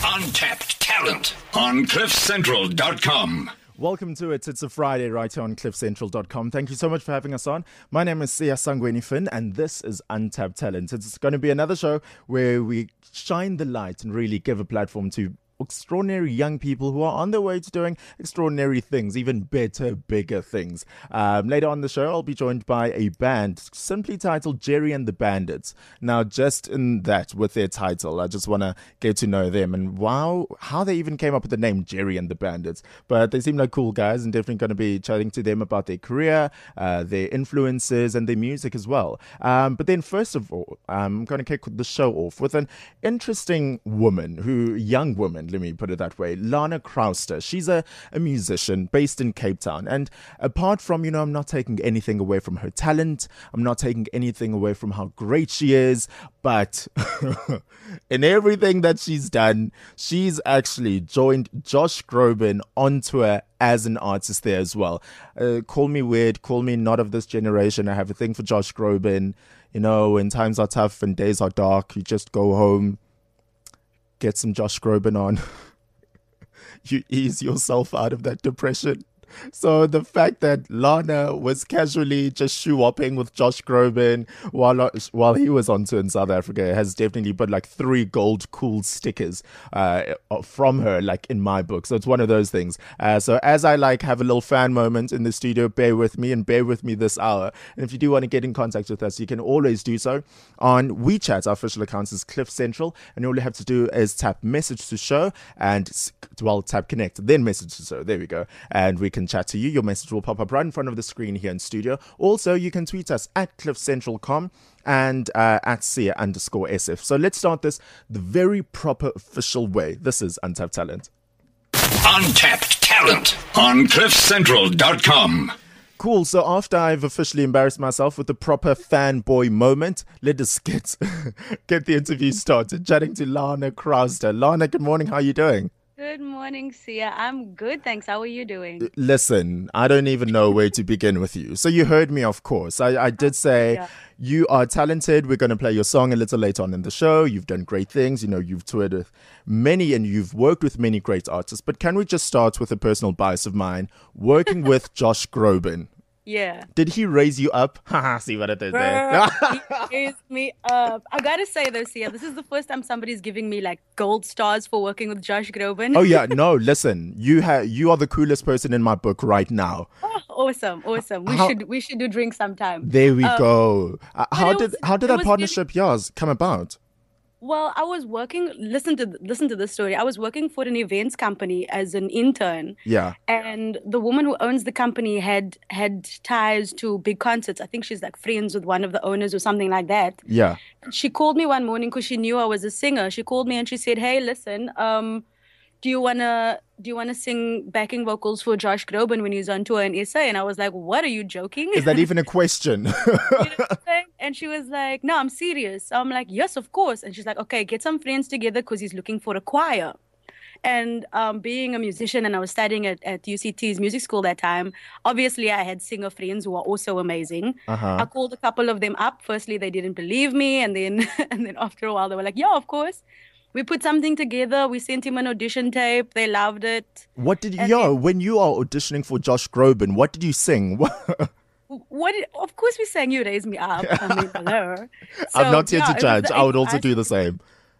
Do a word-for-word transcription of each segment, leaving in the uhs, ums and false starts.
Untapped talent on cliff central dot com. Welcome to it. It's a Friday right here on cliff central dot com. Thank you so much for having us on. My name is Sia Sangweni Finn, and this is Untapped Talent. It's going to be another show where we shine the light and really give a platform to extraordinary young people who are on their way to doing extraordinary things, even better, bigger things. Um, later on the show, I'll be joined by a band simply titled Jerry and the Bandits. Now, just in that, with their title, I just want to get to know them and wow, how they even came up with the name Jerry and the Bandits. But they seem like cool guys, and definitely going to be chatting to them about their career, uh, their influences, and their music as well. Um, but then, first of all, I'm going to kick the show off with an interesting woman, who young woman. Let me put it that way. Lana Crowster. She's a, a musician based in Cape Town. And apart from, you know, I'm not taking anything away from her talent. I'm not taking anything away from how great she is. But in everything that she's done, she's actually joined Josh Groban on tour as an artist there as well. Uh, call me weird. Call me not of this generation. I have a thing for Josh Groban. You know, when times are tough and days are dark, you just go home, get some Josh Groban on. You ease yourself out of that depression. So the fact that Lana was casually just shoe-whopping with Josh Groban while while he was on tour in South Africa has definitely put like three gold cool stickers uh, from her, like in my book. So it's one of those things. Uh, so as I like have a little fan moment in the studio, bear with me and bear with me this hour. And if you do want to get in contact with us, you can always do so on WeChat. Our official account is Cliff Central, and all you have to do is tap message to show and well tap connect, then message to show. There we go, and we can chat to you. Your message will pop up right in front of the screen here in studio. Also, you can tweet us at cliff central dot com and uh, at Sia underscore S F. So let's start this the very proper official way. This is Untapped Talent. Untapped talent on cliff central dot com. Cool. So after I've officially embarrassed myself with the proper fanboy moment, let us get get the interview started. Chatting to Lana Crowster. Lana, good morning. How are you doing? Good morning, Sia. I'm good, thanks. How are you doing? Listen, I don't even know where to begin with you. So you heard me, of course. I, I did say yeah. You are talented. We're going to play your song a little later on in the show. You've done great things. You know, you've toured with many and you've worked with many great artists. But can we just start with a personal bias of mine, working with Josh Groban? Yeah. Did he raise you up? Haha, see what I did there. He raised me up. I gotta say though, Sia, this is the first time somebody's giving me like gold stars for working with Josh Groban. Oh yeah, no, listen, you have you are the coolest person in my book right now. Oh, awesome, awesome. We how, should we should do drinks sometime. There we um, go. Uh, how was, did how did that partnership really- yours come about? Well, I was working, listen to listen to this story. I was working for an events company as an intern. Yeah. And the woman who owns the company had had ties to big concerts. I think she's like friends with one of the owners or something like that. Yeah. She called me one morning because she knew I was a singer. She called me and she said, "Hey, listen, um, do you wanna do you wanna sing backing vocals for Josh Groban when he's on tour in S A?" And I was like, "What, are you joking? Is that even a question?" You know what I'm saying? And she was like, "No, I'm serious." So I'm like, "Yes, of course." And she's like, "Okay, get some friends together because he's looking for a choir." And um, being a musician, and I was studying at, at U C T's music school that time, obviously I had singer friends who are also amazing. Uh-huh. I called a couple of them up. Firstly, they didn't believe me. And then, and then after a while, they were like, "Yeah, of course." We put something together. We sent him an audition tape. They loved it. What did you, yo, then, when you are auditioning for Josh Groban, what did you sing? What? Did, of course we sang You Raise Me Up. I mean, hello. So, I'm not here yeah, to judge. I would also I, do the same.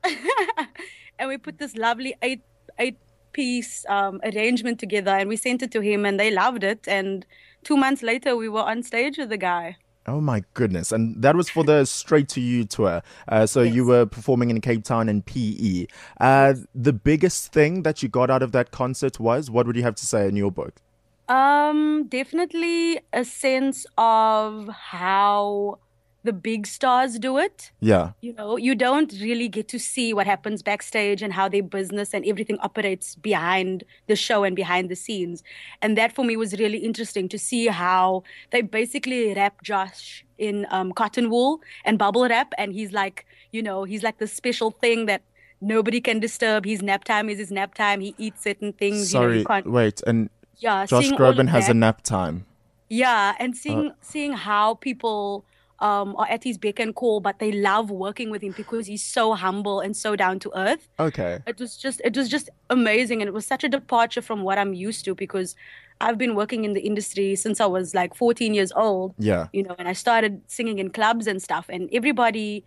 And we put this lovely eight eight piece um, arrangement together, and we sent it to him, and they loved it. And two months later, we were on stage with the guy. Oh my goodness. And that was for the Straight to You tour. Uh, so yes. You were performing in Cape Town and P E. Uh, the biggest thing that you got out of that concert was, what would you have to say in your book? Um, definitely a sense of how the big stars do it. Yeah. You know, you don't really get to see what happens backstage and how their business and everything operates behind the show and behind the scenes. And that for me was really interesting to see how they basically wrap Josh in um, cotton wool and bubble wrap. And he's like, you know, he's like the special thing that nobody can disturb. His nap time is his nap time. He eats certain things. Sorry, you know, you can't... wait. And yeah, Josh Groban has a nap time. Yeah, and seeing uh, seeing how people um, are at his beck and call, but they love working with him because he's so humble and so down to earth. Okay. It was just it was just amazing, and it was such a departure from what I'm used to because I've been working in the industry since I was like fourteen years old. Yeah. You know, and I started singing in clubs and stuff, and everybody,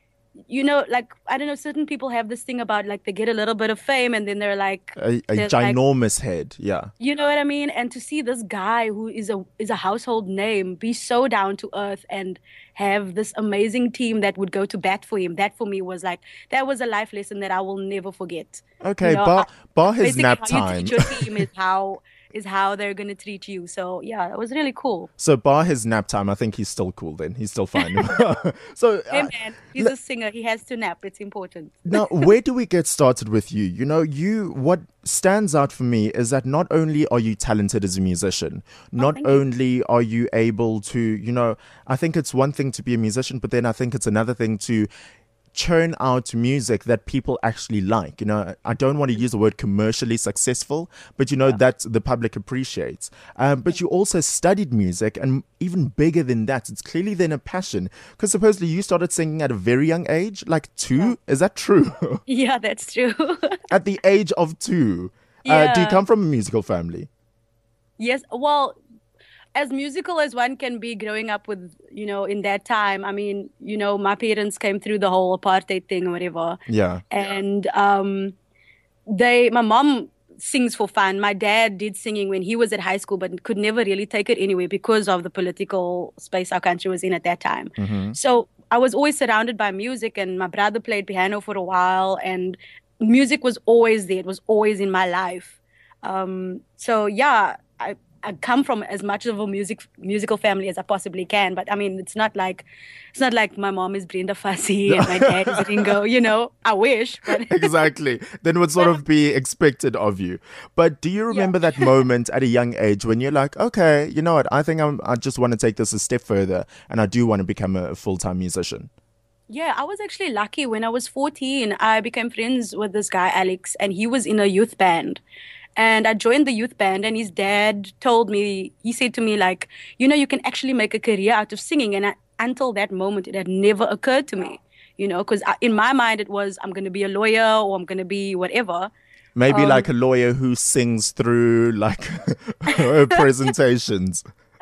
you know, like I don't know, certain people have this thing about like they get a little bit of fame and then they're like A, a they're like, ginormous head. Yeah. you know what I mean? And to see this guy who is a is a household name be so down to earth and have this amazing team that would go to bat for him, that for me was like that was a life lesson that I will never forget. Okay, You know, bar, I- bar his Basically, nap how time. you treat your team is how is how they're gonna treat you. So yeah, it was really cool. So bar his nap time, I think he's still cool then. He's still fine. so Hey uh, man, he's a singer. He has to nap. It's important. now, where do we get started with you? You know, you what stands out for me is that not only are you talented as a musician, not thank you. only are you able to, you know, I think it's one thing to be a musician, but then I think it's another thing to churn out music that people actually like. You know, I don't want to use the word commercially successful, but you know, that the public appreciates. Um, but you also studied music, and even bigger than that, it's clearly then a passion. Because supposedly you started singing at a very young age, like two. Is that true? Yeah, that's true. At the age of two. Uh, do you Yeah. come from a musical family? Yes, well, as musical as one can be growing up with, you know, in that time. I mean, you know, my parents came through the whole apartheid thing or whatever. Yeah. And um they my mom sings for fun. My dad did singing when he was at high school, but could never really take it anywhere because of the political space our country was in at that time. So I was always surrounded by music, and my brother played piano for a while, and music was always there. It was always in my life. Um, so yeah, I, I come from as much of a music musical family as I possibly can. But I mean, it's not like it's not like my mom is Brenda Fassie and my dad is Ringo. You know, I wish, but Exactly. Then would sort of be expected of you. But do you remember that moment at a young age when you're like, okay, you know what? I think I'm, I just want to take this a step further, and I do want to become a full-time musician. yeah, I was actually lucky. When I was fourteen, I became friends with this guy, Alex, and he was in a youth band. And I joined the youth band, and his dad told me, he said to me, like, you know, you can actually make a career out of singing. And I, until that moment, it had never occurred to me, you know, because in my mind, it was, I'm going to be a lawyer or I'm going to be whatever. Maybe Um, like a lawyer who sings through like her presentations.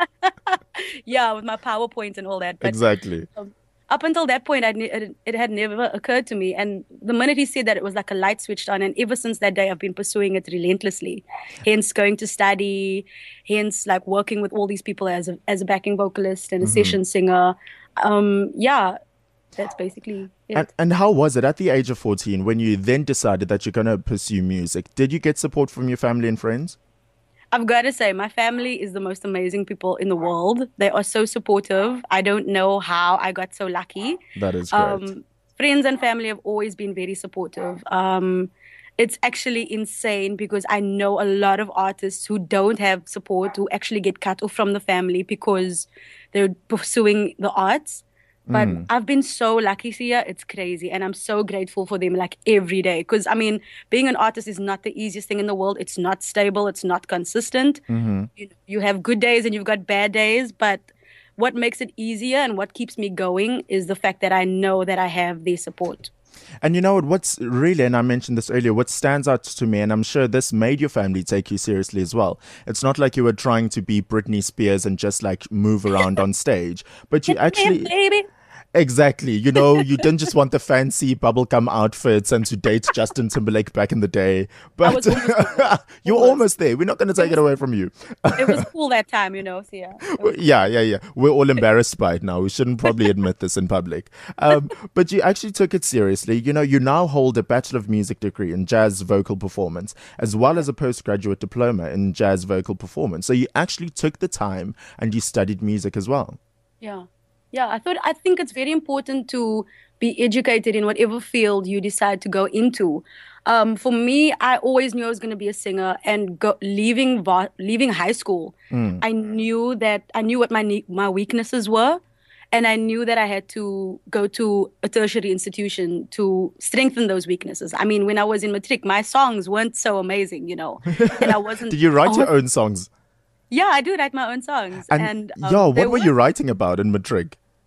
Yeah, with my PowerPoint and all that. But Exactly. up until that point, I'd, ne- it, it had never occurred to me. And the minute he said that, it was like a light switched on. And ever since that day, I've been pursuing it relentlessly. Hence going to study, hence like working with all these people as a, as a backing vocalist and a session singer. Um, yeah, that's basically it. And, and how was it at the age of fourteen when you then decided that you're going to pursue music? Did you get support from your family and friends? I've got to say, my family is the most amazing people in the world. They are so supportive. I don't know how I got so lucky. That is great. Um, friends and family have always been very supportive. Um, it's actually insane because I know a lot of artists who don't have support, who actually get cut off from the family because they're pursuing the arts. But I've been so lucky here. It's crazy. And I'm so grateful for them like every day. Because, I mean, being an artist is not the easiest thing in the world. It's not stable. It's not consistent. You, you have good days and you've got bad days. But what makes it easier and what keeps me going is the fact that I know that I have their support. And you know what? What's really, and I mentioned this earlier, what stands out to me, and I'm sure this made your family take you seriously as well. It's not like you were trying to be Britney Spears and just like move around on stage, but you actually. Hey, baby. Exactly. You know, you didn't just want the fancy bubblegum outfits and to date Justin Timberlake back in the day. But was almost there. you're Almost. almost there. We're not going to take it away from you. It was cool that time, you know. So yeah. Yeah, yeah, yeah. We're all embarrassed by it now. We shouldn't probably admit this in public. Um, but you actually took it seriously. You know, you now hold a Bachelor of Music degree in jazz vocal performance, as well as a postgraduate diploma in jazz vocal performance. So you actually took the time and you studied music as well. Yeah. Yeah, I thought I think it's very important to be educated in whatever field you decide to go into. Um, for me, I always knew I was going to be a singer, and go, leaving va- leaving high school, I knew that I knew what my ne- my weaknesses were, and I knew that I had to go to a tertiary institution to strengthen those weaknesses. I mean, when I was in matric, my songs weren't so amazing, you know, and I wasn't. Did you write I your was- own songs? Yeah, I do write my own songs, And, and, yeah, um, they what were you writing about in matric?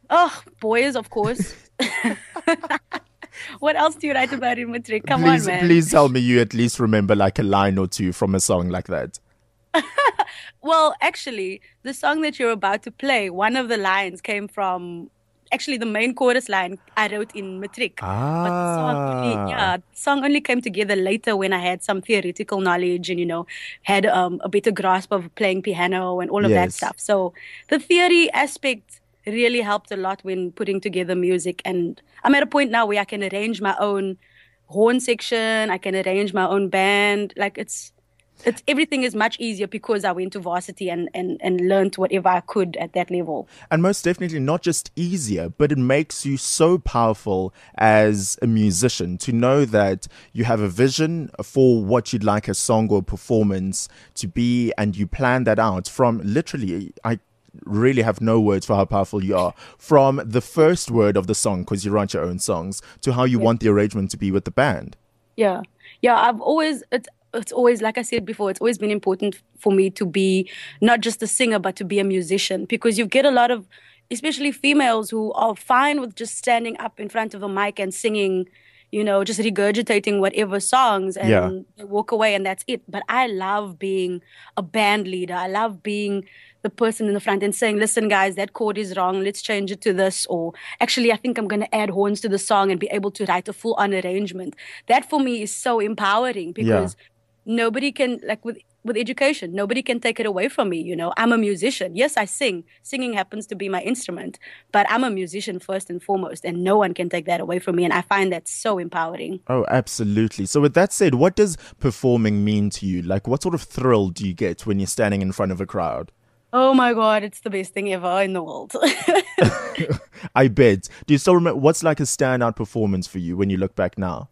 Oh, boys, of course. What else do you write about in Matric? Come on, Please, man. please tell me you at least remember like a line or two from a song like that. Well, actually, the song that you're about to play, one of the lines came from actually the main chorus line I wrote in Matric. But the song only, Ah, yeah, the song only came together later when I had some theoretical knowledge and, you know, had um, a better grasp of playing piano and all of that yes. stuff. So the theory aspect really helped a lot when putting together music. And I'm at a point now where I can arrange my own horn section, I can arrange my own band. Like it's, it's everything is much easier because I went to varsity and and and learned whatever I could at that level. And most definitely not just easier, but it makes you so powerful as a musician to know that you have a vision for what you'd like a song or performance to be, and you plan that out from literally, I really have no words for how powerful you are, from the first word of the song, because you write your own songs, to how you Yeah. want the arrangement to be with the band. Yeah. Yeah, I've always it's it's always like I said before, it's always been important for me to be not just a singer but to be a musician because you get a lot of especially females who are fine with just standing up in front of a mic and singing, you know, just regurgitating whatever songs Yeah. and they walk away and that's it. But I love being a band leader. I love being the person in the front and saying, listen, guys, that chord is wrong. Let's change it to this. Or actually, I think I'm going to add horns to the song and be able to write a full on arrangement. That for me is so empowering Yeah. because nobody can, like with, with education, nobody can take it away from me. You know, I'm a musician. Yes, I sing. Singing happens to be my instrument, but I'm a musician first and foremost, and no one can take that away from me. And I find that so empowering. Oh, absolutely. So, with that said, what does performing mean to you? Like, what sort of thrill do you get when you're standing in front of a crowd? Oh my God, it's the best thing ever in the world. I bet. Do you still remember what's like a standout performance for you when you look back now?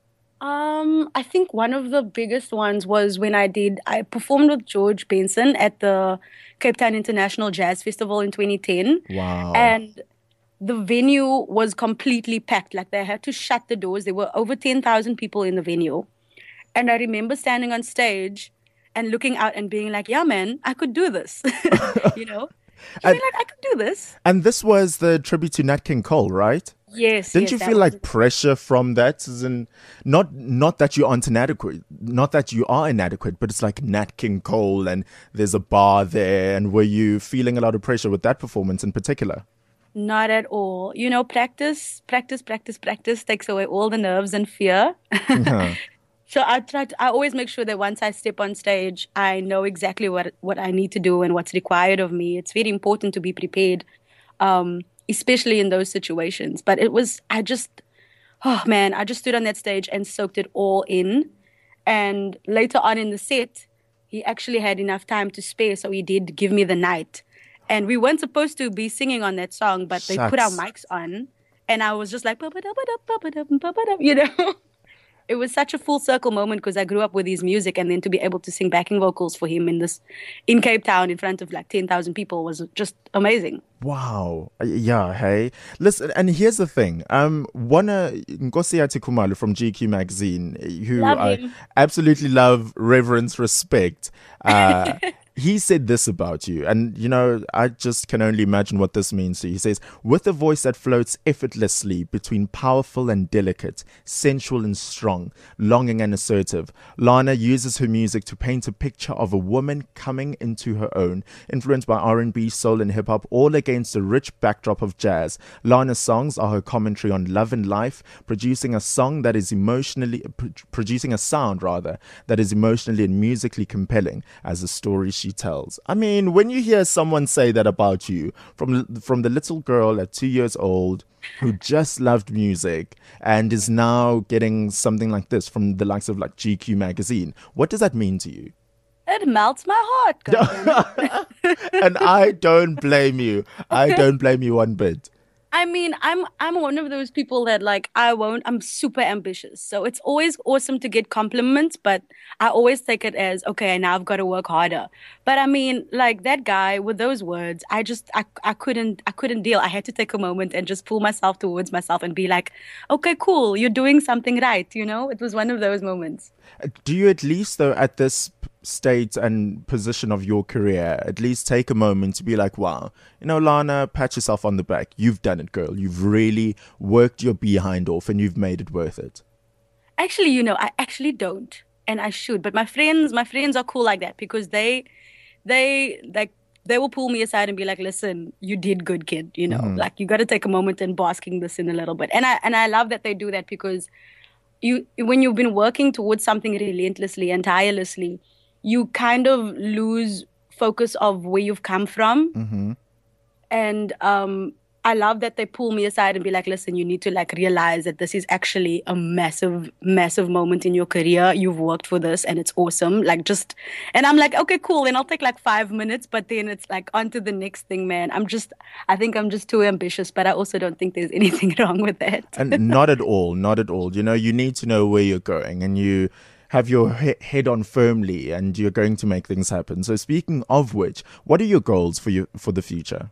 Um, I think one of the biggest ones was when I did, I performed with George Benson at the Cape Town International Jazz Festival in twenty ten. Wow. And the venue was completely packed. Like they had to shut the doors. There were over ten thousand people in the venue. And I remember standing on stage and looking out and being like, yeah, man, I could do this. You know? You And mean like I could do this? and this was the tribute to Nat King Cole, right? Yes, Didn't yes, you that feel was like it. pressure from that? As in, not not that you aren't inadequate, not that you are inadequate, but it's like Nat King Cole, and there's a bar there. And were you feeling a lot of pressure with that performance in particular? Not at all. You know, practice, practice, practice, practice takes away all the nerves and fear. Uh-huh. So I try to, I always make sure that once I step on stage, I know exactly what what I need to do and what's required of me. It's very important to be prepared, um, especially in those situations. But it was, I just, oh man, I just stood on that stage and soaked it all in. And later on in the set, he actually had enough time to spare, so he did give me the night. And we weren't supposed to be singing on that song, but they put our Shucks. mics on, and I was just like, "Ba-ba-da-ba-da, ba-ba-da, ba-ba-da," you know. It was such a full circle moment because I grew up with his music, and then to be able to sing backing vocals for him in this, in Cape Town, in front of like ten thousand people was just amazing. Wow. Uh, Yeah, hey. Listen, and here's the thing. Um, one uh, Nkosi Khumalo from G Q magazine, uh, who Love I him. absolutely love, reverence, respect. Uh, he said this about you, and you know, I just can only imagine what this means to you. He says, with a voice that floats effortlessly between powerful and delicate, sensual and strong, longing and assertive, Lana uses her music to paint a picture of a woman coming into her own, influenced by R and B, soul and hip hop, all against a rich backdrop of jazz. Lana's songs are her commentary on love and life, producing a song that is emotionally, pr- producing a sound rather, that is emotionally and musically compelling as the story she tells. I mean, when you hear someone say that about you, from from the little girl at two years old who just loved music and is now getting something like this from the likes of like G Q magazine, what does that mean to you? It melts my heart, goddammit. And I don't blame you. I don't blame you one bit. I mean, I'm I'm one of those people that like I won't. I'm super ambitious, so it's always awesome to get compliments, but I always take it as okay. Now I've got to work harder. But I mean, like that guy with those words, I just I I couldn't I couldn't deal. I had to take a moment and just pull myself towards myself and be like, okay, cool, you're doing something right. You know, it was one of those moments. Do you at least, though, at this state and position of your career, at least take a moment to be like, wow, you know, Lana, pat yourself on the back. You've done it, girl. You've really worked your behind off and you've made it worth it. Actually, you know, I actually don't, and I should. But my friends, my friends are cool like that because they, they like they will pull me aside and be like, "Listen, you did good, kid. You know, Mm-hmm. like you got to take a moment and basking this in a little bit." And I and I love that they do that because you, when you've been working towards something relentlessly and tirelessly, you kind of lose focus of where you've come from. Mm-hmm. And um, I love that they pull me aside and be like, listen, you need to like realize that this is actually a massive, massive moment in your career. You've worked for this and it's awesome. Like just, and I'm like, okay, cool. Then I'll take like five minutes, but then it's like on to the next thing, man. I'm just, I think I'm just too ambitious, but I also don't think there's anything wrong with that. And not at all, not at all. You know, you need to know where you're going and you have your he- head on firmly and you're going to make things happen. So speaking of which, what are your goals for you for the future?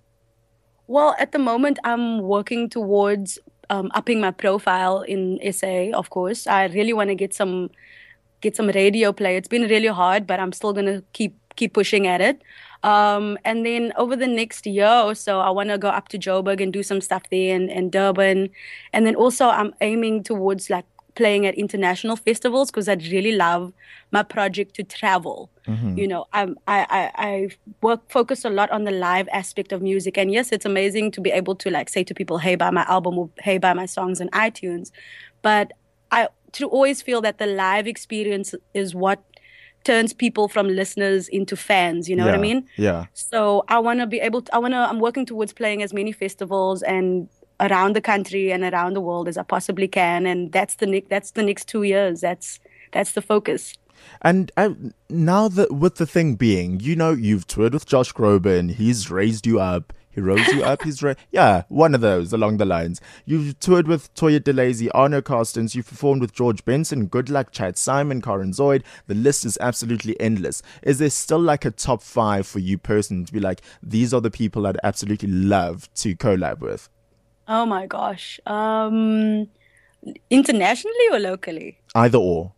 Well, at the moment, I'm working towards um, upping my profile in S A, of course. I really want to get some get some radio play. It's been really hard, but I'm still gonna keep keep pushing at it. Um, and then over the next year or so, I want to go up to Joburg and do some stuff there and, and Durban. And then also I'm aiming towards like playing at international festivals because I'd really love my project to travel. Mm-hmm. You know, I'm, I, I, I work focus a lot on the live aspect of music. And yes, it's amazing to be able to like say to people, hey, buy my album or hey, buy my songs on iTunes. But I to always feel that the live experience is what turns people from listeners into fans. You know yeah, what I mean? Yeah. So I want to be able to, I want to, I'm working towards playing as many festivals and around the country and around the world as I possibly can, and that's the ne- that's the next two years. That's that's the focus. And uh, now that with the thing being, you know, you've toured with Josh Groban. He's raised you up. He rose you up. He's ra- yeah, one of those along the lines. You've toured with Toya DeLazy, Arno Carstens. You've performed with George Benson, Good Luck, Chad Simon, Karen Zoid. The list is absolutely endless. Is there still like a top five for you personally to be like, these are the people I'd absolutely love to collab with? Oh my gosh. Um, internationally or locally? Either or.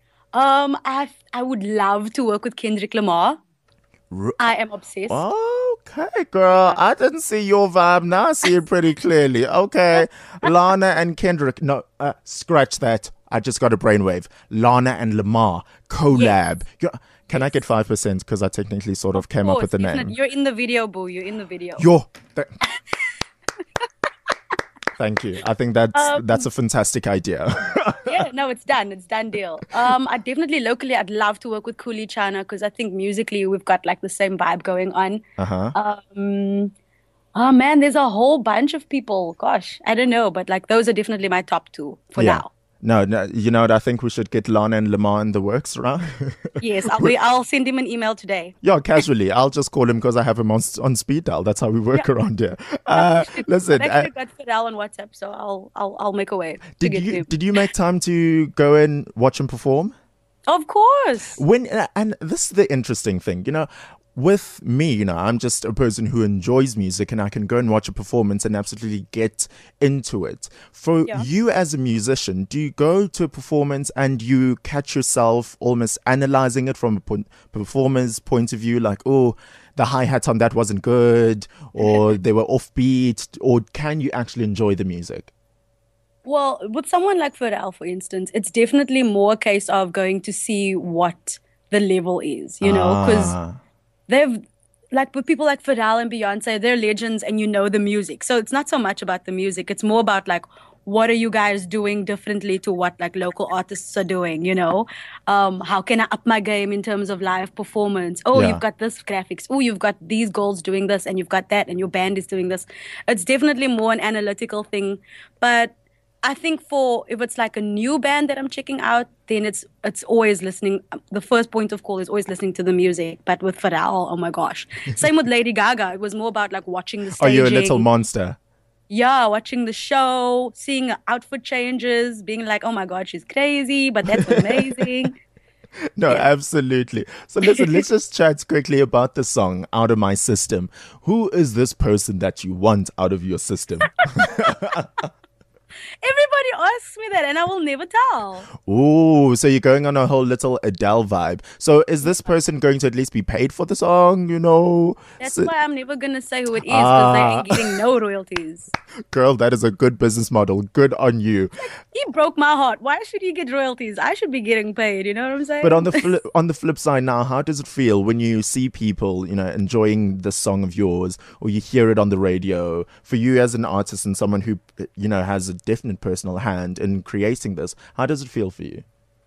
Um, I I would love to work with Kendrick Lamar. R- I am obsessed. Okay, girl. I didn't see your vibe. Now I see it pretty clearly. Okay. Lana and Kendrick. No, uh, scratch that. I just got a brainwave. Lana and Lamar. Collab. Yes. Can I get five percent? Because I technically sort of, of came course, up with the name. Not, you're in the video, boo. You're in the video. Yo. Th- Thank you. I think that's um, that's a fantastic idea. Yeah, no, it's done. It's done deal. Um, I definitely locally, I'd love to work with Kuli Chana because I think musically we've got like the same vibe going on. Uh-huh. Um, oh man, there's a whole bunch of people. Gosh, I don't know, but like those are definitely my top two for yeah. now. No, no, you know what? I think we should get Lana and Lamar in the works, right? Yes, I'll, we, I'll send him an email today. Yeah, casually. I'll just call him because I have him on, on speed dial. That's how we work yeah. around here. Uh, listen, I've actually uh, got Fidel on WhatsApp, so I'll I'll I'll make a way. Did to get you him. Did you make time to go and watch him perform? Of course. When and this is the interesting thing, you know. With me, you know, I'm just a person who enjoys music and I can go and watch a performance and absolutely get into it. For yeah. you as a musician, do you go to a performance and you catch yourself almost analyzing it from a po- performer's point of view, like, oh, the hi-hat on that wasn't good, or they were offbeat, or can you actually enjoy the music? Well, with someone like Pharrell, for instance, it's definitely more a case of going to see what the level is, you know, because ah. they've, like with people like Pharrell and Beyonce, they're legends and you know the music. So it's not so much about the music. It's more about like, what are you guys doing differently to what like local artists are doing, you know? Um, how can I up my game in terms of live performance? Oh, yeah. You've got this graphics. Oh, you've got these girls doing this and you've got that and your band is doing this. It's definitely more an analytical thing. But I think for if it's like a new band that I'm checking out, then it's it's always listening. The first point of call is always listening to the music. But with Pharrell, oh my gosh. Same with Lady Gaga. It was more about like watching the staging. Are you a little monster? Yeah, watching the show, seeing outfit changes, being like, oh my God, she's crazy, but that's amazing. No, yeah. Absolutely. So listen, let's just chat quickly about the song Out of My System. Who is this person that you want out of your system? Everybody asks me that, and I will never tell. Ooh, so you're going on a whole little Adele vibe. So is this person going to at least be paid for the song, you know? That's So- why I'm never gonna say who it is, because they Ah. ain't getting no royalties. Girl, that is a good business model. Good on you. He broke my heart. Why should he get royalties? I should be getting paid. You know what I'm saying? But on the flip, on the flip side now, how does it feel when you see people, you know, enjoying the song of yours, or you hear it on the radio? For you as an artist and someone who, you know, has a definite personal hand in creating this, how does it feel for you?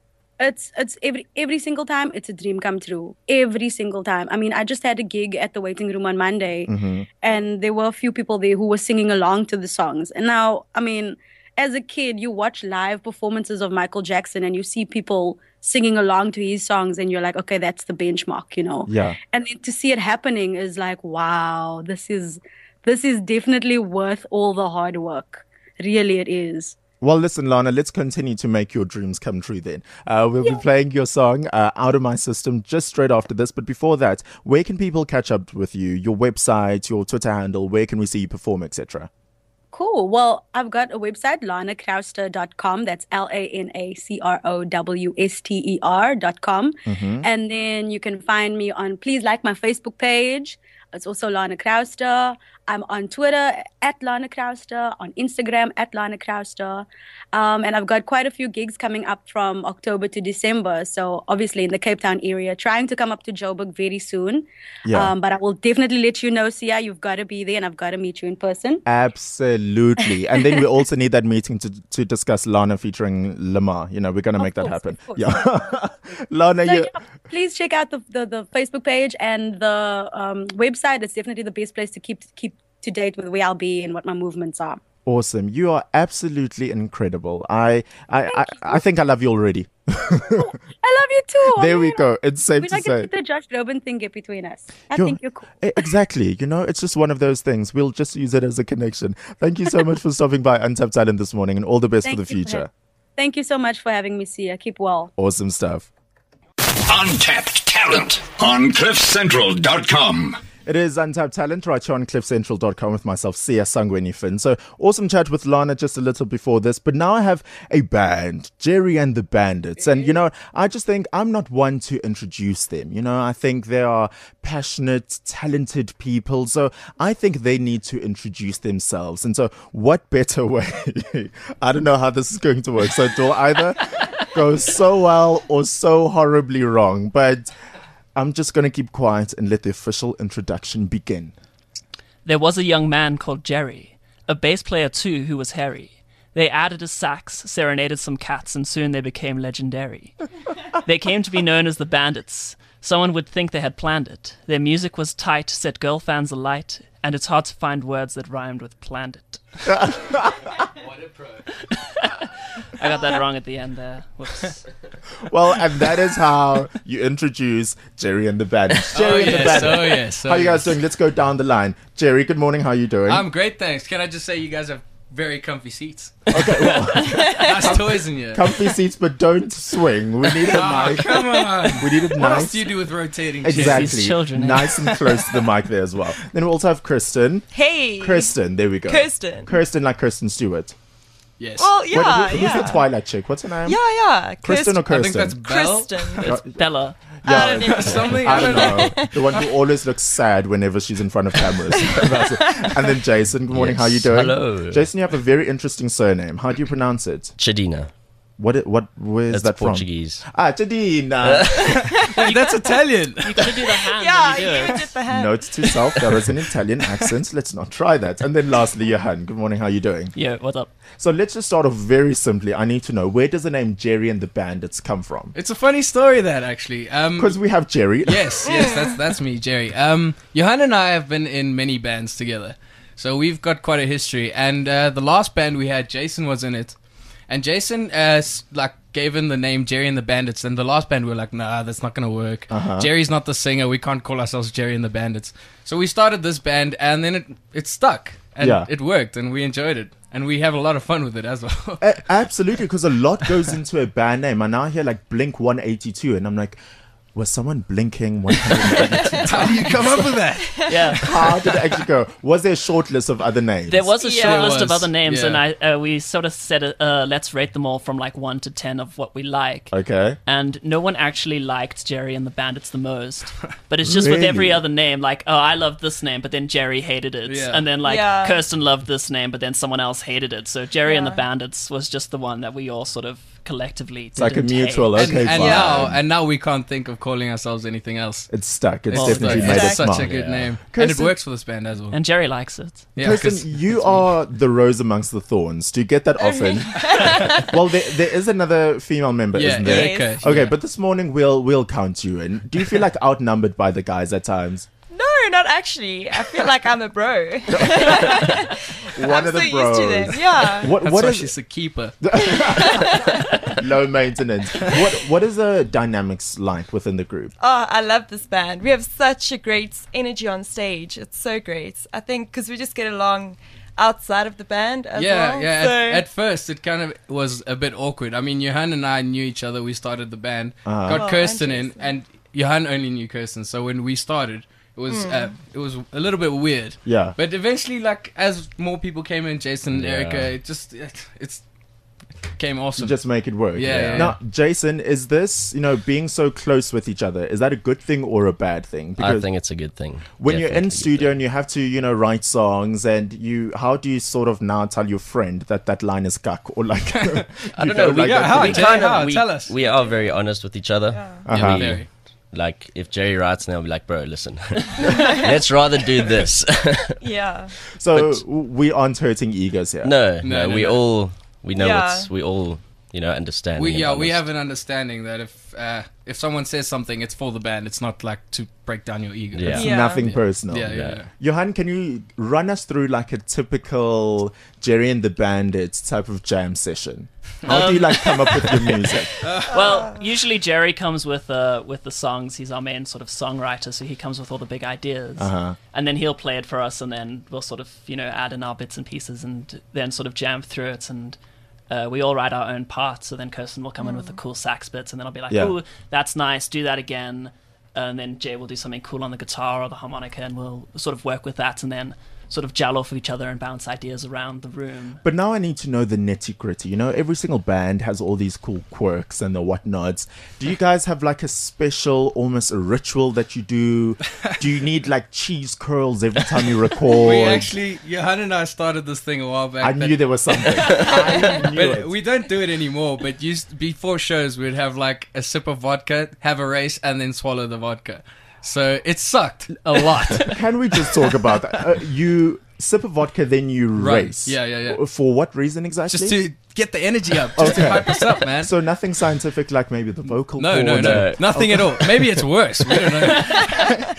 It's it's every every single time it's a dream come true. Every single time. I mean, I just had a gig at the waiting room on Monday, Mm-hmm. and there were a few people there who were singing along to the songs. And now, I mean, as a kid, you watch live performances of Michael Jackson, and you see people singing along to his songs, and you're like, okay, that's the benchmark, you know. Yeah. And then to see it happening is like, wow, this is this is definitely worth all the hard work. Really, it is. Well, listen, Lana, let's continue to make your dreams come true then. Uh, we'll be playing your song, uh, Out of My System, just straight after this. But before that, where can people catch up with you? Your website, your Twitter handle, where can we see you perform, et cetera? Cool. Well, I've got a website, lana crowster dot com. That's L A N A C R O W S T E R dot com. And then you can find me on, please like my Facebook page. It's also Lana Crowster. I'm on Twitter at Lana Crowster, on Instagram at Lana Crowster. Um, and I've got quite a few gigs coming up from October to December. So obviously in the Cape Town area, trying to come up to Joburg very soon. Yeah. Um, but I will definitely let you know, Sia. You've got to be there, and I've got to meet you in person. Absolutely. And then we also need that meeting to to discuss Lana featuring Lamar. You know, we're going to make that course, happen. of course. Yeah. Lana, So you. yeah, please check out the, the, the Facebook page and the um, website. It's definitely the best place to keep keep to date with where I'll be and what my movements are. Awesome. You are absolutely incredible. I I, I, I think I love you already. I love you too. I There we mean, go. It's safe We're to not going say. to let the Josh Groban thing get between us. I You're- think you're cool. E- Exactly. You know, it's just one of those things. We'll just use it as a connection. Thank you so much for stopping by Untapped Talent this morning, and all the best Thank for the you for future. having- Thank you so much for having me, Sia. Keep well. Awesome stuff. Untapped talent on cliff central dot com. It is Untapped Talent right here on cliff central dot com with myself, Sia Sangweni Finn. So awesome chat with Lana just a little before this, but now I have a band, Jerry and the Bandits. And, you know, I just think I'm not one to introduce them. You know, I think they are passionate, talented people. So I think they need to introduce themselves. And so what better way? I don't know how this is going to work. So it will either go so well or so horribly wrong. But I'm just going to keep quiet and let the official introduction begin. There was a young man called Jerry, a bass player too who was hairy. They added a sax, serenaded some cats, and soon they became legendary. They came to be known as the Bandits. Someone would think they had planned it. Their music was tight, set girl fans alight, and it's hard to find words that rhymed with planned it. I got that wrong at the end there. Whoops. Well, and that is how you introduce Jerry and the Bandits. Jerry Oh, and the yes, Bandits. oh, yes, oh, how you guys yes. doing? Let's go down the line. Jerry, good morning. How you doing? I'm great, thanks. Can I just say you guys have very comfy seats? okay, well, Nice toys in here. comfy seats, but don't swing. We need a Oh, mic. come on. We need it What else nice. do you do with rotating chairs? Exactly. These children, eh? Nice and close to the mic there as well. Then we also have Kristen. Hey. Kristen, there we go. Kirsten. Kirsten, like Kristen Stewart. Yes. Well, Wait, yeah, who- who's yeah. the Twilight chick? What's her name? Yeah, yeah. Kristen or I think Kirsten? that's Belle. Kristen. It's Bella. Yeah. I don't even Something, I don't know. The one who always looks sad whenever she's in front of cameras. That's it. And then Jason, good morning. Yes, How you doing? hello. Jason, you have a very interesting surname. How do you pronounce it? Chadina. What? It, what? Where is That's that Portuguese. from? Ah, Chadina. Hey, that's Italian. You gotta do the hand Yeah, when you do you it. did the hand. Note to self: there is an Italian accent. Let's not try that. And then lastly, Johan. Good morning. How you doing? Yeah, what's up? So let's just start off very simply. I need to know, where does the name Jerry and the Bandits come from? It's a funny story, that, actually. Um, Because we have Jerry. yes, yes, that's that's me, Jerry. Um, Johan and I have been in many bands together, so we've got quite a history. And uh, the last band we had, Jason was in it, and Jason uh, s- like gave him the name Jerry and the Bandits. And the last band we were like, nah, that's not gonna work. Uh-huh. Jerry's not the singer. We can't call ourselves Jerry and the Bandits. So we started this band, and then it it stuck, and Yeah. it worked, and we enjoyed it, and we have a lot of fun with it as well. A- absolutely, because a lot goes into a band name. I now hear like Blink one eighty-two, and I'm like, Was someone blinking one hundred eighty-two How do you come up with that? Yeah. How did it actually go? Was there a short list of other names? There was a Yeah. short There list of was, other names, yeah. and I uh, we sort of said, uh, let's rate them all from like one to ten of what we like. Okay. And no one actually liked Jerry and the Bandits the most. But it's just with every Really? other name, like, oh, I loved this name, but then Jerry hated it. Yeah. And then, like, Yeah. Kirsten loved this name, but then someone else hated it. So Jerry and the Yeah. Bandits was just the one that we all sort of collectively It's like a didn't mutual, hate. And, okay, and fine. now, and now we can't think of calling ourselves anything else. It's stuck. It's It's definitely like- made it's us such smart. a good Yeah. name, and it Kirsten- works for this band as well. And Jerry likes it. Yeah, 'cause Kirsten, you it's me. are the rose amongst the thorns. Do you get that often? Well, there, there is another female member, Yeah, isn't there? Yes. Erica. Okay, Yeah. but this morning we'll we'll count you in. Do you feel like outnumbered by the guys at times? No, not actually. I feel like I'm a bro. One I'm of the so bros. used to them. Yeah. What That's what why is she's a keeper. low maintenance? What what is the dynamics like within the group? Oh, I love this band. We have such a great energy on stage. It's so great. I think because we just get along outside of the band as Yeah, well. yeah. So, At, at first, it kind of was a bit awkward. I mean, Johan and I knew each other. We started the band. Uh-huh. Got Oh, Kirsten in, interesting. and Johan only knew Kirsten. So when we started, it was Hmm. uh, it was a little bit weird. Yeah. But eventually, like as more people came in, Jason and Yeah. Erica, it just it, it's became awesome. Just make it work. Yeah, yeah, Now, Jason, is this, you know, being so close with each other, is that a good thing or a bad thing? I think it's a good thing. when you're in Definitely a good studio thing. and you have to, you know, write songs, and you, how do you sort of now tell your friend that that line is cuck, or like, I don't know. We, Yeah, that how? thing? Jay, how? we, Tell us. we are very honest with each other. Uh-huh. Yeah, we- Very. like if Jerry writes now, I'll be like, bro, listen, let's rather do this. yeah. So But- we aren't hurting egos here. no, No, no, no, we no. all we know Yeah. it's we all you know understand. We yeah, we have an understanding that if uh, if someone says something, it's for the band. It's not like to break down your ego. Yeah. It's Yeah. nothing Yeah. personal. Yeah, yeah, yeah. Johan, can you run us through like a typical Jerry and the Bandits type of jam session? How do you like come up with your music? Well, usually Jerry comes with uh, with the songs. He's our main sort of songwriter, so he comes with all the big ideas, Uh-huh. and then he'll play it for us, and then we'll sort of you know add in our bits and pieces, and then sort of jam through it, and uh, we all write our own parts. So then Kirsten will come in with the cool sax bits, and then I'll be like, Yeah. "Oh, that's nice. Do that again." And then Jay will do something cool on the guitar or the harmonica, and we'll sort of work with that, and then sort of gel off of each other and bounce ideas around the room. But now I need to know the nitty gritty. You know, every single band has all these cool quirks and the whatnots. Do you guys have like a special, almost a ritual that you do? Do you need like cheese curls every time you record? We actually, Johan and I started this thing a while back. I that- knew there was something. I knew But it. we don't do it anymore. But used before shows, we'd have like a sip of vodka, have a race, and then swallow the vodka. So it sucked a lot. Can we just talk about that? Uh, you sip of vodka, then you Right. race. Yeah, yeah, yeah. For what reason exactly? Just to get the energy up, just Okay. to hype us up, man. So nothing scientific, like maybe the vocal no, no, cords. no, No. nothing at all. Maybe it's worse. We don't know.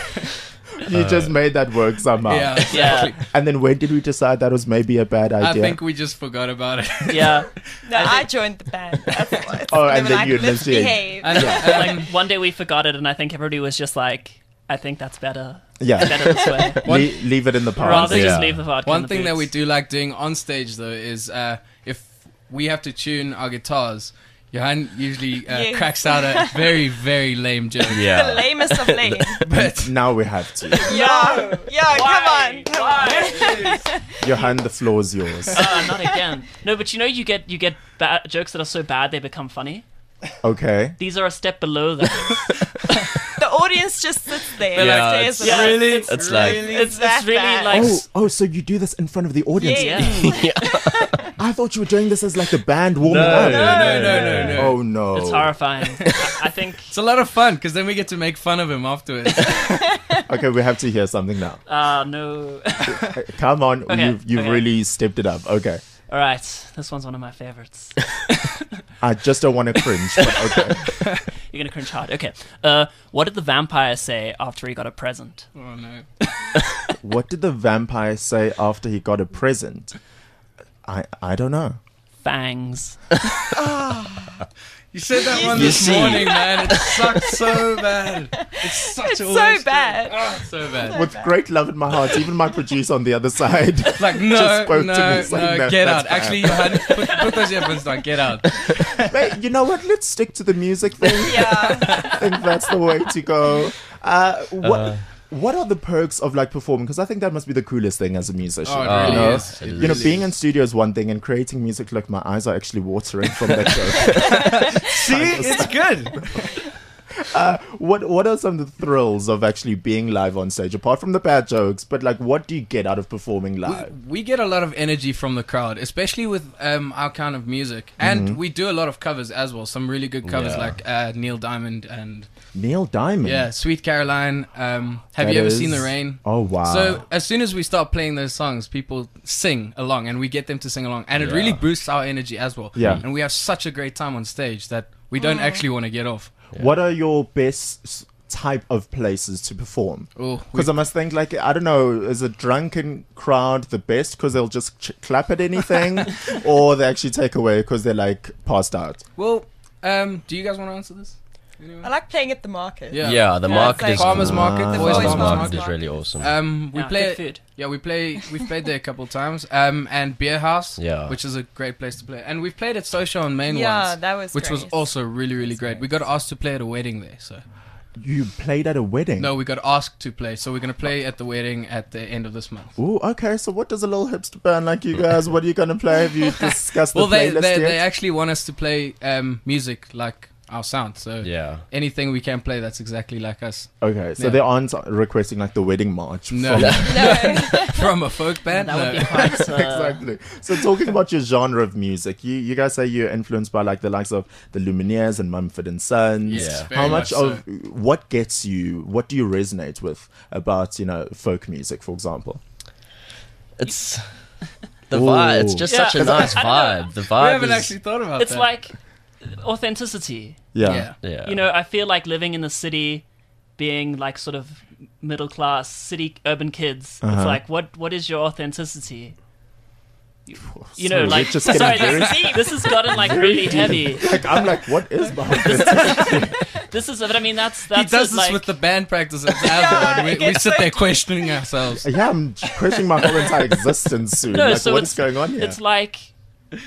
You just made that work somehow. Yeah, Yeah. exactly. And then when did we decide that was maybe a bad I idea? think we just forgot about it. Yeah. No, I joined the band. That's what. Oh, They and were then like, you let's initiate. behave. And, like um, one day we forgot it, and I think everybody was just like, "I think that's better. yeah. Better this way." One- Le- leave it in the past. Rather Yeah. just leave the vodka. in one the thing that we boots. do like doing on stage though is uh, if we have to tune our guitars, Johan usually uh, Yes. cracks out a very, very lame joke. The Yeah. lamest of lame. But Now we have to. yeah, yeah, come on. Come on. Johan, the floor is yours. Uh, not again. No, but you know, you get you get ba- jokes that are so bad they become funny. Okay. These are a step below that. The audience just sits there. Yeah, and it's- stares yeah, at us. really, It's like- really It's, that it's really bad. like. Oh, oh, so you do this in front of the audience? Yeah. I thought you were doing this as like a band warming No, up. no, no, no, no, no. Oh no. It's horrifying. I, I think. It's a lot of fun because then we get to make fun of him afterwards. Okay, we have to hear something now. Uh, no. Come on, Okay, you've, you've okay. really stepped it up. Okay. All right, this one's one of my favorites. I just don't want to cringe, but okay. You're gonna cringe hard. Okay. Uh, what did the vampire say after he got a present? Oh no. What did the vampire say after he got a present? I I don't know. Fangs. You said that one You this see. morning, man. It sucks so bad. It's such It's a so waste. bad. Oh, it's so bad. With great love in my heart, even my producer on the other side. Like, Just no, spoke to no, me saying no, that get that's out. Actually, Johan, put, put those earphones on, get out. Mate, you know what? Let's stick to the music thing. Yeah. I think that's the way to go. Uh, what Uh. what are the perks of like performing? Because I think that must be the coolest thing as a musician. Oh, it Oh, really you know, is. it It is. you know, really being is. in studio is one thing, and creating music, like my eyes are actually watering from that joke. See, it's good. uh, what what are some of the thrills of actually being live on stage, apart from the bad jokes? But like, what do you get out of performing We, live? we get a lot of energy from the crowd, especially with um, our kind of music. And we do a lot of covers as well. Some really good covers Yeah. like uh, Neil Diamond and Neil Diamond. yeah, Sweet Caroline. Um, have That you ever is- seen The Rain? Oh wow. So as soon as we start playing those songs, people sing along, and we get them to sing along, and it Yeah. really boosts our energy as well. Yeah. And we have such a great time on stage that we don't actually want to get off. what are your best s- type of places to perform? Oh, Because I must think, like, I don't know, is a drunken crowd the best because they'll just ch- clap at anything, or they actually take away because they're like passed out? well, um, do you guys want to answer this? Anyone? I like playing at the market. Yeah. Yeah, the Yeah, market it's is like- Farmers cool. Market, The Boys Boys Farmers Market Market. is really awesome. Um, we Yeah, play. good food. Yeah, we play. We've played there a couple of times. Um, and Beer House. Yeah. which is a great place to play. And we've played at Social on Main Yeah, once, that was which was great. also really really great. We got asked to play at a wedding there. So You played at a wedding? no, we got asked to play. So we're gonna play at the wedding at the end of this month. Ooh, okay. So what does a little hipster band like you guys? What are you gonna play? Have you discussed the Well, they playlist they, yet? they actually want us to play um music like our sound. So Yeah. anything we can play that's exactly like us Okay, so Yeah. they aren't requesting like the wedding march. No. from- No. from a folk band. That would No. be quite. Uh, exactly. So talking about your genre of music, you you guys say you're influenced by like the likes of the Lumineers and Mumford and Sons. Yes, very How much, much of what gets you? What do you resonate with about you know folk music, for example? It's the vibe. It's just Yeah. such a nice I don't know. vibe. The We vibe haven't is actually thought about it's that. like authenticity. Yeah. yeah. yeah. You know, I feel like living in the city, being like sort of middle class city urban kids. Uh-huh. It's like, what what is your authenticity? You, you Sorry, know, like we're just getting sorry, very- this, this has gotten like really heavy. Like I'm like, what is my authenticity? This is, but I mean, that's He that's does it, this like, with the band practices as well, and we, we it's sit so there questioning ourselves. Yeah, I'm questioning my whole entire existence soon. No, like, so what it's- is going on here? It's like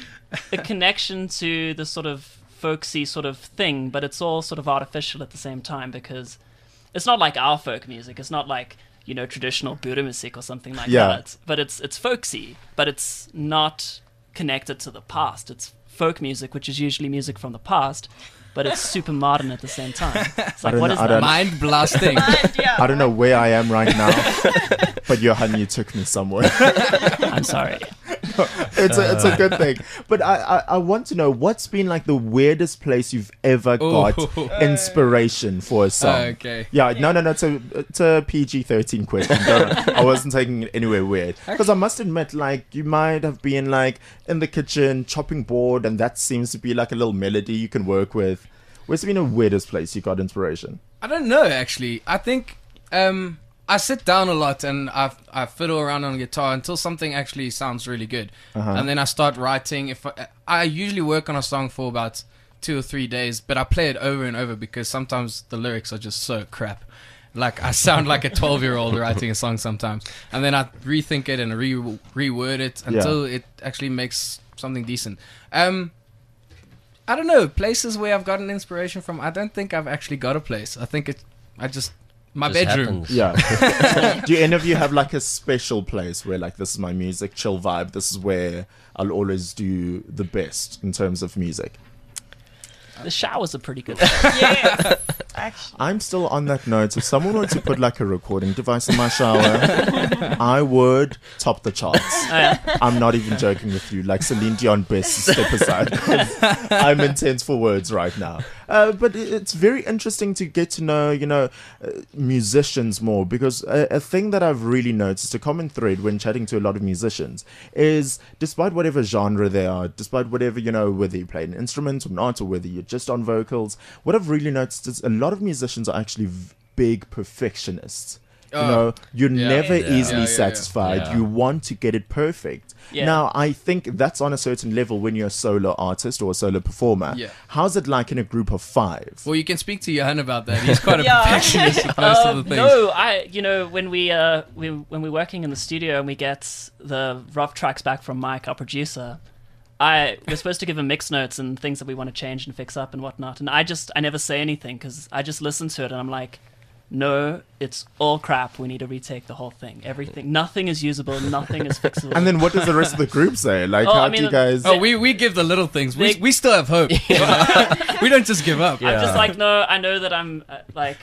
a connection to the sort of folksy sort of thing, but it's all sort of artificial at the same time because it's not like our folk music. It's not like, you know, traditional Buddha music or something like Yeah. that. But it's it's folksy, but it's not connected to the past. It's folk music, which is usually music from the past, but it's super modern at the same time. It's I like, don't what know, is I that? don't- Mind blasting. And, yeah. I don't know where I am right now, but Johan, you took me somewhere. I'm sorry. it's a it's a good thing. But I, I I want to know what's been like the weirdest place you've ever got Ooh. inspiration for a song. Okay. Yeah, no, no, no. It's a, it's a P G thirteen question. Don't worry. I wasn't taking it anywhere weird. Because I must admit, like, you might have been, like, in the kitchen chopping board, and that seems to be, like, a little melody you can work with. Where's been the weirdest place you got inspiration? I don't know actually. I think um, I sit down a lot and I I fiddle around on guitar until something actually sounds really good, Uh-huh. and then I start writing. If I, I usually work on a song for about two or three days, but I play it over and over because sometimes the lyrics are just so crap. Like I sound like a twelve-year-old writing a song sometimes, and then I rethink it and re reword it until it actually makes something decent. Um, I don't know, places where I've gotten inspiration from. I don't think I've actually got a place. I think it. I just my Just bedroom. happens. Yeah. Do any of you have, like, a special place where, like, this is my music, chill vibe, this is where I'll always do the best in terms of music? The showers are pretty good. Yes. Actually. I'm still on that note. If someone were to put like a recording device in my shower, I would top the charts. Oh, yeah. I'm not even joking with you. Like Celine Dion, best step aside. 'Cause I'm intense for words right now. Uh, but it- it's very interesting to get to know, you know, uh, musicians more, because a, a thing that I've really noticed, a common thread when chatting to a lot of musicians, is despite whatever genre they are, despite whatever, you know, whether you play an instrument or not, or whether you're just on vocals, what I've really noticed is a lot of musicians are actually v- big perfectionists You know, you're Yeah. never Yeah. easily Yeah, yeah, yeah. satisfied. Yeah. You want to get it perfect. Yeah. Now, I think that's on a certain level when you're a solo artist or a solo performer. Yeah. How's it like in a group of five? Well, you can speak to Johan about that. He's quite a Yeah. perfectionist with most Um, of the things. no, I you know when we uh we when we're working in the studio and we get the rough tracks back from Mike, our producer, I we're supposed to give him mix notes and things that we want to change and fix up and whatnot, and I just I never say anything because I just listen to it and I'm like, no, it's all crap. We need to retake the whole thing. Everything, nothing is usable, nothing is fixable. And then what does the rest of the group say? Like, Oh, how I do mean, you guys... Oh, we, we give the little things. We, They- we still have hope. we don't just give up. I'm just like, no, I know that I'm uh, like,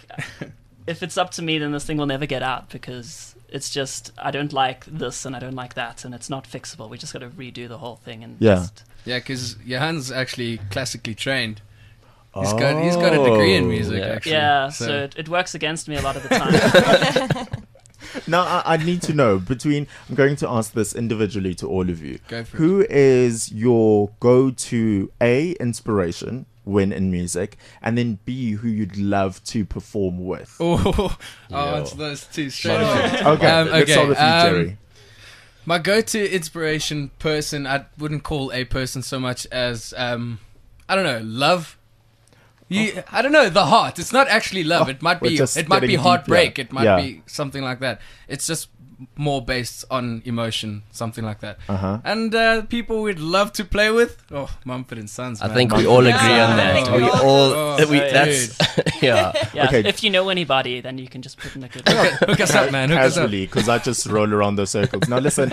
if it's up to me, then this thing will never get out because it's just I don't like this and I don't like that and it's not fixable. We just got to redo the whole thing and Yeah. just Yeah, because Johan's actually classically trained. He's got he's got a degree in music, Yeah. actually. yeah. So, it, it works against me a lot of the time. Now, I, I need to know between. I'm going to ask this individually to all of you. Go for it. Who is your go-to A inspiration when in music, and then B who you'd love to perform with? Oh, Yeah. oh, it's those two straight away. Okay, Um, let's okay, start with you, um, Jerry. My go-to inspiration person, I wouldn't call a person so much as um, I don't know, love. You, I don't know, the heart. It's not actually love. Oh, it might we're be. just It might be getting deep, heartbreak. yeah. It might Yeah. be something like that. It's just more based on emotion, something like that. Uh-huh. And uh, people we'd love to play with. Oh, Mumford and Sons. I man. think we all agree Yeah, on I that. think We we all- all, Oh, we, dude. that's, yeah. Yeah. Okay. If you know anybody, then you can just put in a good. Hook us up, man. Hook us up. Casually, because I just roll around those circles. Now, listen,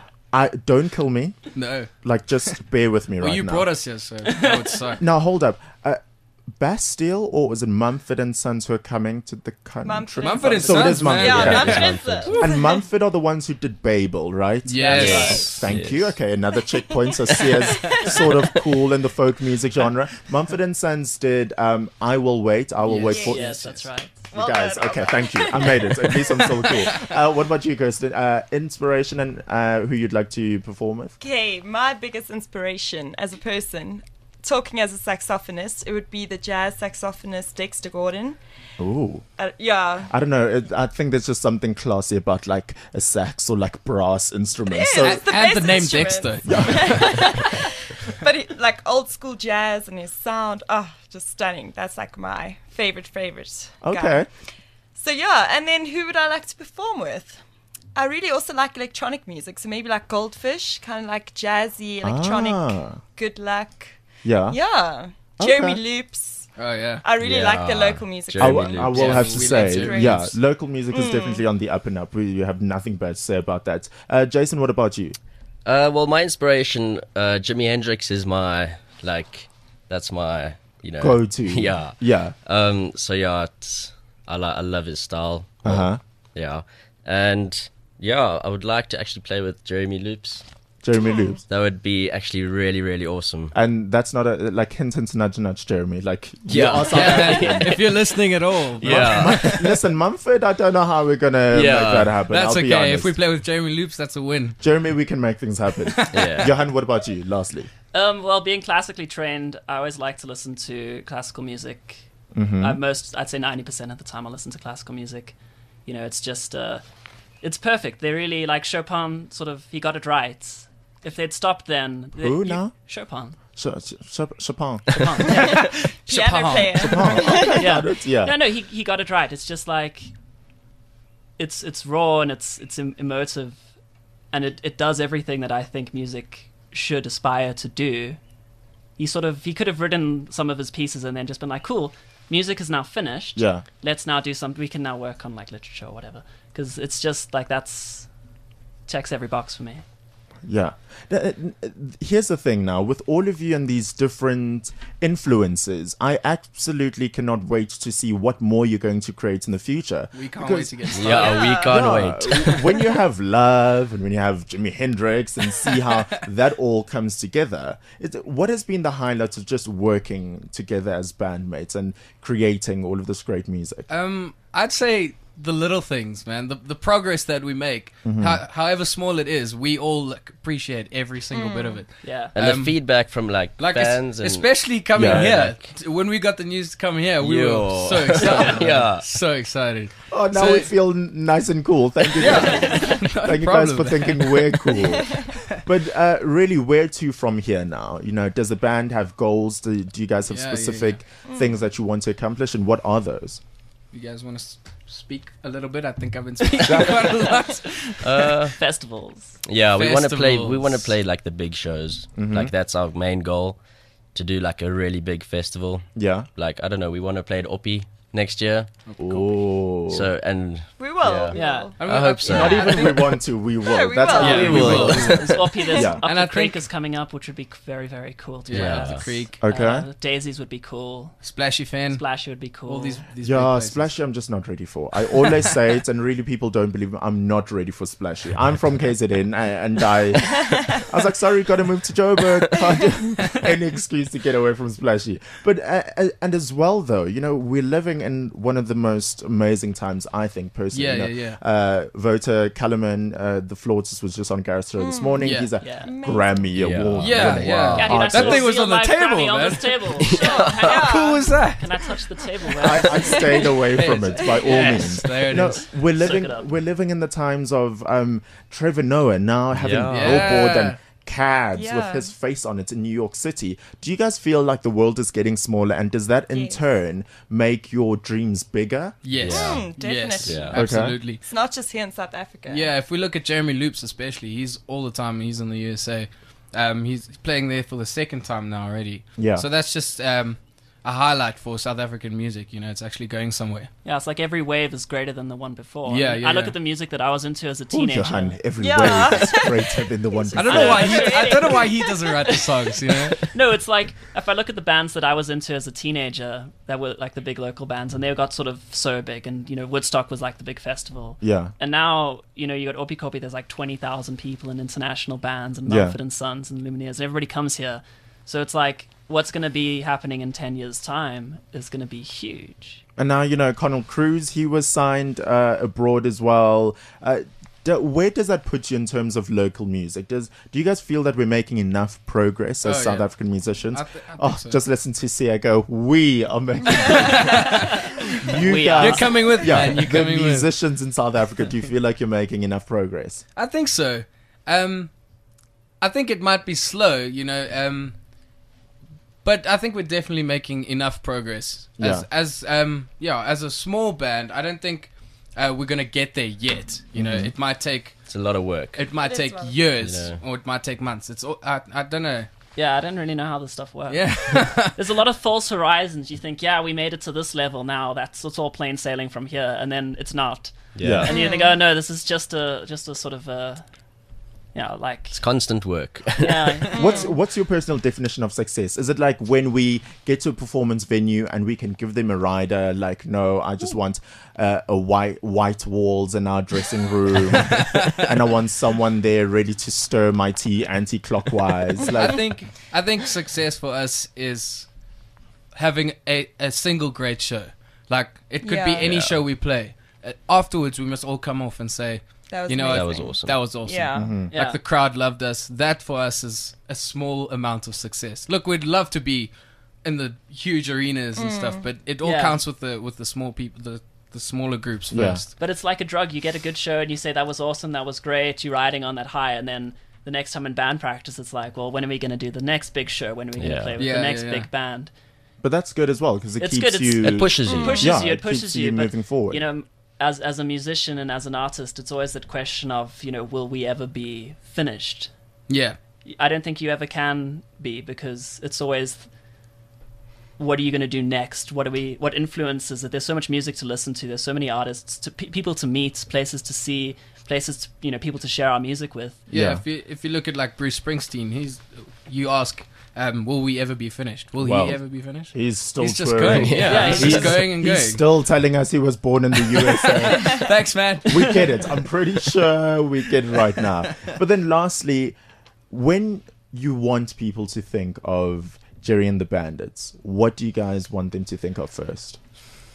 I don't kill me. No. Like, just bear with me Well, right you now. brought us here, so that would suck. Now, hold up. Uh, Bastille, or was it Mumford and Sons who are coming to the country? Mumford Mumford and So it is Sons, man. Mumford, Yeah, okay. Mumford Yeah. and Sons. And Mumford are the ones who did Babel, right? Yes. Yes. Thank Yes. you. Okay, another checkpoint. So Sia's sort of cool in the folk music genre. Mumford and Sons did um, I Will Wait. I Will Yes. Wait for Yes, that's right. you guys. Okay, thank you. I made it. At least I'm still cool. Uh, what about you, Kirsten? Uh, inspiration and uh, who you'd like to perform with? Okay, my biggest inspiration as a person, talking as a saxophonist, it would be the jazz saxophonist Dexter Gordon. Ooh. Uh, yeah. I don't know. It, I think there's just something classy about like a sax or like brass instruments. So It's the and the best name instrument. Dexter. But it, like old school jazz and his sound, oh, just stunning. That's like my favorite, favorite. guy. okay. So yeah, and then who would I like to perform with? I really also like electronic music, so maybe like Goldfish, kind of like jazzy, electronic, Ah. good luck. Yeah. Yeah. Okay. Jeremy Loops. Oh, yeah. I really like the Yeah. local music. I, Jeremy w- I Loops. will Yeah, have to we say, love Jeremy yeah, Loops. local music Mm. is definitely on the up and up. We you have nothing bad to say about that. Uh, Jason, what about you? Uh, well, my inspiration, uh, Jimi Hendrix is my, like, that's my, you know. Go to. Yeah. Yeah. Um. So, yeah, it's, I, li- I love his style. Uh huh. Yeah. And, yeah, I would like to actually play with Jeremy Loops. Jeremy Loops. That would be actually really, really awesome. And that's not a like hint, hint, nudge, nudge, Jeremy. Like, you Yeah. are South African. If you're listening at all, Yeah. Listen, Mumford, I don't know how we're gonna Yeah. make that happen. that's I'll be okay. honest. If we play with Jeremy Loops, that's a win. Jeremy, we can make things happen. Yeah. Johan, what about you? Lastly, Um, well, being classically trained, I always like to listen to classical music. Mm-hmm. Uh, most, I'd say ninety percent of the time I listen to classical music. You know, it's just, uh, it's perfect. They really, like Chopin, sort of, he got it right. If they'd stopped then... they- Who you- now? Chopin. Ch- ch- ch- Chopin. Chopin, yeah. Piano player. yeah. Yeah. No, no, he, he got it right. It's just like, it's it's raw and it's it's em- emotive, and it, it does everything that I think music should aspire to do. He sort of, he could have written some of his pieces and then just been like, cool, music is now finished. Yeah. Let's now do something. We can now work on like literature or whatever. Because it's just like, that's, checks every box for me. Yeah. Uh, uh, Here's the thing now, with all of you and these different influences, I absolutely cannot wait to see what more you're going to create in the future. We can't Because- wait to get started. Yeah, we can't Yeah, wait. when you have Love and when you have Jimi Hendrix and see how that all comes together, it, what has been the highlight of just working together as bandmates and creating all of this great music? Um, I'd say the little things, man. The the progress that we make, Mm-hmm. ho- however small it is, we all like, appreciate every single bit of it. Yeah. And Um, the feedback from like, Like es- fans and especially coming Yeah. here. Like- T- when we got the news to come here, we were Yo. so excited. man. Yeah. so excited. Oh, now So- we feel n- nice and cool. Thank you. guys. Thank you guys problem, for man. thinking we're cool. But uh, really, where to from here now? You know, does the band have goals? Do, do you guys have Yeah, yeah, specific things that you want to accomplish, and what are those? You guys want to s- speak a little bit? I think I've been speaking quite a lot. uh, Festivals. yeah, we want to play. We Festivals. want to play like the big shows. Mm-hmm. Like that's our main goal, to do like a really big festival. Yeah. Like I don't know, we want to play at Opie next year. Oh. So and We will. Yeah. we Yeah. will. mean, I hope so. not I even think- we want to, we will. Yeah, we That's will. how Yeah, we we will. will. There's Oppie, there's Yeah. Up And the I Creek think- is coming up, which would be very, very cool to Yeah, play. the creek, Okay. Uh, Daisies would be cool. Splashy fan, Splashy would be cool. all these these big Yeah, places. Splashy, I'm just not ready for. I always say it, and really people don't believe me. I'm not ready for Splashy. I'm from K Z N, a- and I, I was like, sorry, got to move to Joburg. Can't- Any excuse to get away from Splashy. But uh, uh, and as well, though, you know, we're living in one of the most amazing times, I think, personally. Yeah, you know. yeah, Uh, voter Callum, uh, the flautist, was just on Gareth's show this morning. Yeah. He's a Yeah. Grammy Yeah. award. Yeah, winning yeah. Yeah, artist. That thing was on the table, on man. this table. Sure, hang on. Cool was that? Can I touch the table? I, I stayed away from it by all Yes, means. there it No, is. we're living it up. we're living in the times of um, Trevor Noah now having Yeah. billboard Yeah. and cabs with Yeah. his face on it in New York City. Do you guys feel like the world is getting smaller, and does that in Yes. turn make your dreams bigger? Yes, Yeah. Mm, yes, definitely. Yeah. Okay. absolutely. It's not just here in South Africa. Yeah, if we look at Jeremy Loops especially, he's all the time. He's in the U S A. Um, he's playing there for the second time now already. Yeah. So that's just um, a highlight for South African music. You know, it's actually going somewhere. Yeah, it's like every wave is greater than the one before. Yeah, I mean, yeah, I look yeah. at the music that I was into as a Oh, teenager. Johan, every Yeah. wave is greater than the one I don't before. know why he. I don't know why he doesn't write the songs. You know. No, it's like if I look at the bands that I was into as a teenager, that were like the big local bands, and they got sort of so big, and you know, Woodstock was like the big festival. Yeah. And now, you know, you got Oppie Copy, there's like twenty thousand people in international bands, and Yeah. Mumford and Sons and Lumineers, and everybody comes here. So it's like, what's going to be happening in ten years' time is going to be huge. And now, you know, Connell Cruz, he was signed uh, abroad as well. Uh, do, where does that put you in terms of local music? Does Do you guys feel that we're making enough progress as Oh, South yeah. African musicians? I th- I think oh, so. just listen to Sia go, we are making You We guys, are. You're coming with, yeah, man. You're the coming with. musicians in South Africa, do you feel like you're making enough progress? I think so. Um, I think it might be slow, you know. Um, but I think we're definitely making enough progress. As, Yeah. as um, yeah, as a small band, I don't think uh, we're gonna get there yet. You know, Mm-hmm. it might take it's a lot of work. it might It is take well. years, You know. or it might take months. It's all, I I don't know. Yeah, I don't really know how this stuff works. Yeah, There's a lot of false horizons. You think, yeah, we made it to this level now. That's it's all plain sailing from here, and then it's not. Yeah. And you think, oh no, this is just a just a sort of a, you know, like It's constant work. yeah, What's what's your personal definition of success? Is it like when we get to a performance venue and we can give them a rider? Like, no, I just want uh, a white white walls in our dressing room, and I want someone there ready to stir my tea anti-clockwise. I Like, think I think success for us is having a, a single great show. Like it could be Yeah. any Yeah. show we play. Uh, afterwards, we must all come off and say, That was you know, That amazing. was awesome. that was awesome. Yeah. Mm-hmm. yeah. Like the crowd loved us. That for us is a small amount of success. Look, we'd love to be in the huge arenas and stuff, but it all Yeah. counts with the with the small people, the the smaller groups Yeah. first. But it's like a drug. You get a good show and you say that was awesome, that was great. You're riding on that high, and then the next time in band practice, it's like, well, when are we going to do the next big show? When are we going to Yeah. play with Yeah, the yeah, next yeah. big band? but that's good as well because it It's keeps good, it's- you. It pushes you. It pushes Yeah, you. It it pushes keeps you. you but, moving forward. You know, as as a musician and as an artist, it's always that question of, you know, will we ever be finished? Yeah, I don't think you ever can be, because it's always, what are you going to do next? What are we? What influences it? There's so much music to listen to. There's so many artists, to pe- people to meet, places to see, places to, you know, people to share our music with. yeah. Yeah. If you if you look at like Bruce Springsteen, he's you ask, um, will we ever be finished? Will Well, he ever be finished? He's still He's just touring. going. Yeah, Yeah, he's he's- just going and He's going. still telling us he was born in the U S A. Thanks, man. We get it. I'm pretty sure we get it right now. But then lastly, when you want people to think of Jerry and the Bandits, what do you guys want them to think of first?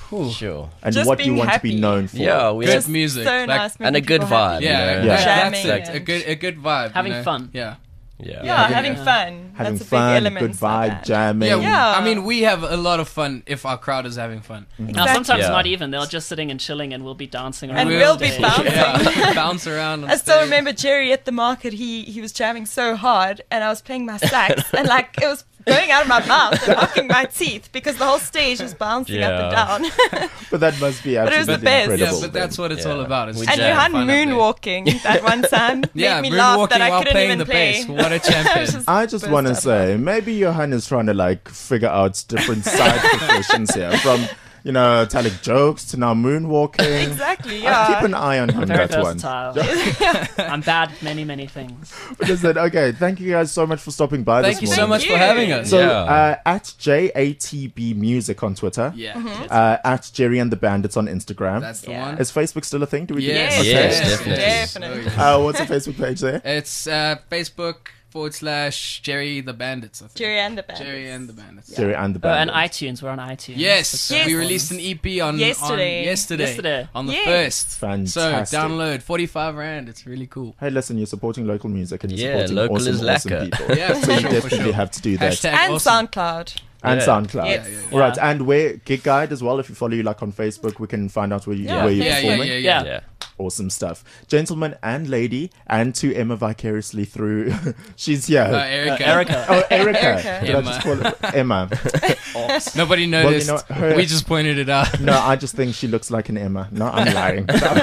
Sure. and Just what you being want to happy. be known for. Yeah, we Good have, music, So like- nice. and a making good people vibe. happy. Yeah, you know? Yeah. that- that's Jamming it. A and- good, a good vibe. Having you know? fun. Yeah. Yeah. Yeah, Yeah. having fun. Having That's a fun, big element. good vibe, jamming. Yeah, Yeah. I mean, we have a lot of fun if our crowd is having fun. Mm-hmm. Now, sometimes Yeah. not even. They're just sitting and chilling, and we'll be dancing around. And the we'll be stage. bouncing. Yeah, bounce around. On I still stage. remember Jerry at the market. He he was jamming so hard, and I was playing my sax, and like it was going out of my mouth and knocking my teeth because the whole stage was bouncing up and down. But that must be it was absolutely the best. incredible. Yeah, but that's what it's Yeah. all about. It's We and jam. Johan fun up there. moonwalking that one time Yeah, made me laugh moonwalking that I while couldn't playing even the play. bass. What a I champion! was just I just burst want to out say, maybe Johan is trying to like figure out different side professions here, from you know telling jokes to now moonwalking. Exactly, I'll keep yeah. an eye on him. Very That one. versatile. I'm bad at many, many things. Listen, okay, thank you guys so much for stopping by Thank you this so morning. much Thank for you. having us. So Yeah. uh, at J A T B Music on Twitter, Yeah, uh, at Jerry and the Bandits on Instagram. that's the Yeah. one. Is Facebook still a thing? Do we? do Yes, that? Yes, Okay. definitely. Definitely. Uh, what's the Facebook page there? It's uh, Facebook forward slash Jerry the Bandits. I think. Jerry and the band. Jerry and the Bandits. Jerry and the Oh, and Bandits. iTunes. We're on iTunes. Yes, Yes. we released an E P on Yesterday. on yesterday, Yesterday. on the Yes. first. Fantastic. So download forty-five rand. It's really cool. Hey, listen, you're supporting local music and you're Yeah, supporting local awesome, is awesome lacquer. people. Yeah, for So you sure, for definitely sure. have to do that. Hashtag And awesome. SoundCloud. And Yeah. SoundCloud. Yes. Yeah, yeah, yeah. Right, and where Gig Guide as well. If you follow you like on Facebook, we can find out where you Yeah, where you're Yeah, yeah, performing. yeah, yeah. Yeah. Yeah. Awesome stuff, gentlemen and lady, and to Emma vicariously through. She's here. Uh, Erica. Uh, Erica. Oh, Erica. Erica. Did I just call it Emma? Nobody Well, you noticed. know, her- we just pointed it out. No, I just think she looks like an Emma. No, I'm lying.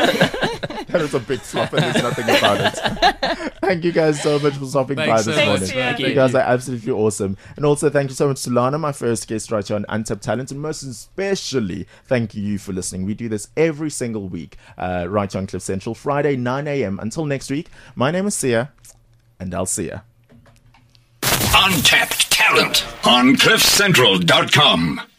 That is a big flop and there's nothing about it. Thank you guys so much for stopping by Thanks this so morning. much. Thank You you. guys are absolutely awesome. And also thank you so much to Lana, my first guest right here on Untapped Talent. And most especially, thank you for listening. We do this every single week uh, right here on Cliff Central, Friday, nine a.m. Until next week, my name is Sia, and I'll see ya. Untapped talent on cliff central dot com.